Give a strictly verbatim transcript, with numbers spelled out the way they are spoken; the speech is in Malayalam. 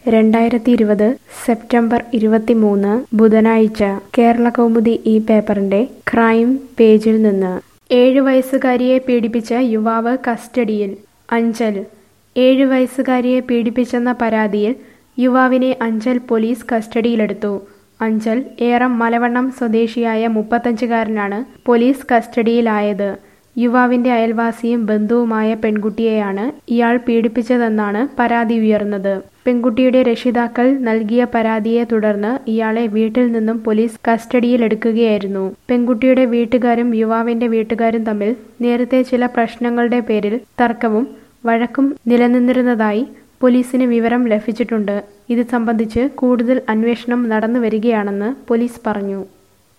രണ്ടായിരത്തി ഇരുപത് സെപ്റ്റംബർ ഇരുപത്തിമൂന്ന് ബുധനാഴ്ച കേരളകൗമുദി ഈ പേപ്പറിന്റെ ക്രൈം പേജിൽ നിന്ന് ഏഴ് വയസ്സുകാരിയെ പീഡിപ്പിച്ച യുവാവ് കസ്റ്റഡിയിൽ. അഞ്ചൽ. ഏഴ് വയസ്സുകാരിയെ പീഡിപ്പിച്ചെന്ന പരാതിയിൽ യുവാവിനെ അഞ്ചൽ പോലീസ് കസ്റ്റഡിയിലെടുത്തു. അഞ്ചൽ ഏറം മലവണ്ണം സ്വദേശിയായ മുപ്പത്തഞ്ചുകാരനാണ് പോലീസ് കസ്റ്റഡിയിലായത്. യുവാവിന്റെ അയൽവാസിയും ബന്ധുവുമായ പെൺകുട്ടിയെയാണ് ഇയാൾ പീഡിപ്പിച്ചതെന്നാണ് പരാതി ഉയർന്നത്. പെൺകുട്ടിയുടെ രക്ഷിതാക്കൾ നൽകിയ പരാതിയെ തുടർന്ന് ഇയാളെ വീട്ടിൽ നിന്നും പോലീസ് കസ്റ്റഡിയിലെടുക്കുകയായിരുന്നു. പെൺകുട്ടിയുടെ വീട്ടുകാരും യുവാവിന്റെ വീട്ടുകാരും തമ്മിൽ നേരത്തെ ചില പ്രശ്നങ്ങളുടെ പേരിൽ തർക്കവും വഴക്കും നിലനിന്നിരുന്നതായി പോലീസിന് വിവരം ലഭിച്ചിട്ടുണ്ട്. ഇത് സംബന്ധിച്ച് കൂടുതൽ അന്വേഷണം നടന്നു വരികയാണെന്ന് പോലീസ് പറഞ്ഞു.